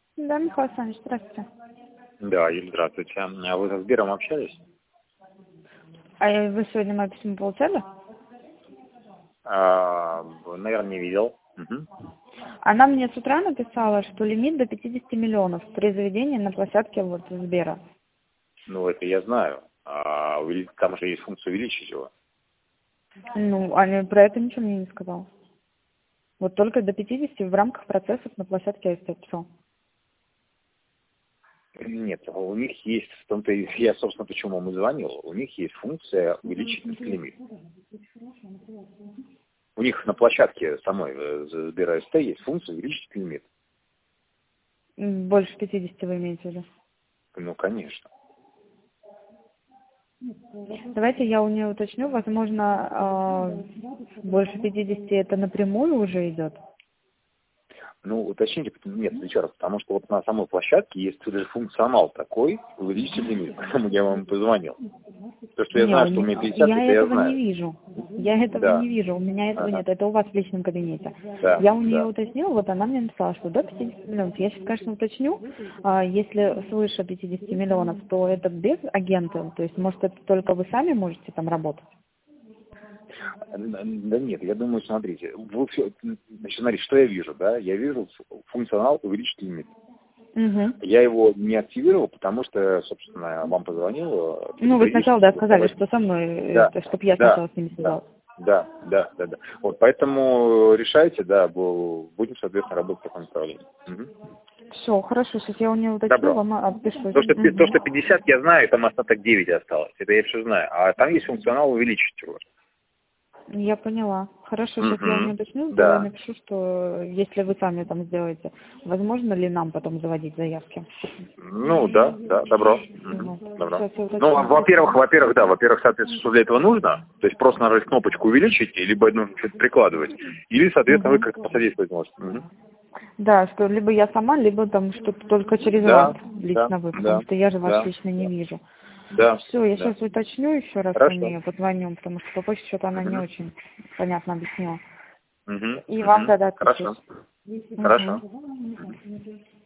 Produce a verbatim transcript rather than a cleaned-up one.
Да, Михаил Александрович, здравствуйте. Да, Юлия, здравствуйте. А вы со Сбером общались? А вы сегодня мое письмо получали? А, наверное, не видел. Угу. Она мне с утра написала, что лимит до пятидесяти миллионов при заведении на площадке вот Сбера. Ну, это я знаю. А, увели- там же есть функция увеличить его. Ну, Аня про это ничего мне не сказала. Вот только до пятидесяти в рамках процессов на площадке все. Нет, у них есть, в том-то и- я, собственно, почему вам и звонил, у них есть функция увеличить лимит. У них на площадке самой э, Сбера СТ есть функция увеличить лимит. Больше пятидесяти вы имеете в виду? Ну, конечно. Давайте я у нее уточню, возможно, э, больше пятидесяти это напрямую уже идет. Ну, уточните, нет, еще раз, потому что вот на самой площадке есть даже функционал такой, увеличить лимит, поэтому я вам позвонил. То, что я Не, знаю, у что у них- меня пятьдесят, я это я этого не знаю. вижу. Я этого Да. не вижу. У меня этого Ага. нет. Это у вас в личном кабинете. Да, Я у нее да. уточнила, вот она мне написала, что до пятидесяти миллионов. Я сейчас, конечно, уточню. А, если свыше пятидесяти миллионов, то это без агента. То есть, может, это только вы сами можете там работать? Да нет, я думаю, смотрите, вы все, значит, смотрите, что я вижу, да? Я вижу функционал увеличить лимит. Угу. Я его не активировал, потому что, собственно, вам позвонил. Ну, вы сначала, да, сказали, что со мной, Да, чтобы я да, сначала с ними да, связалась. да, да, да, да. Вот, поэтому решайте, да, бу- будем, соответственно, работать в таком направлении. Угу. Все, хорошо, сейчас я у нее уточню, Добро. вам отпишусь. То что, пи- то, Угу. что пятьдесят я знаю, там остаток девять осталось. Это я все знаю. А там есть функционал увеличить его. Я поняла. Хорошо, сейчас я у нее Угу. уточню, то Да. напишу, что если вы сами там сделаете, возможно ли нам потом заводить заявки? Ну, да, да, добро. Мгм. Вот. Добро. Сейчас я Ну, уточню. во-первых, во-первых, да, во-первых, соответственно, что для этого нужно, то есть просто нажать кнопочку увеличить, либо нужно что-то прикладывать, или, соответственно, вы Мгм. как-то посодействовать можете. Мгм. Да, что либо я сама, либо там что-то только через Да, вас, да, лично вы, потому да, что я же вас да, лично не вижу. да, Все, я да. сейчас уточню еще раз по Хорошо. ней, позвоню, потому что по почте что-то она не Мгм. очень понятно объяснила. Мгм. И вам Мгм. тогда отпишусь. Хорошо. Хорошо. Угу.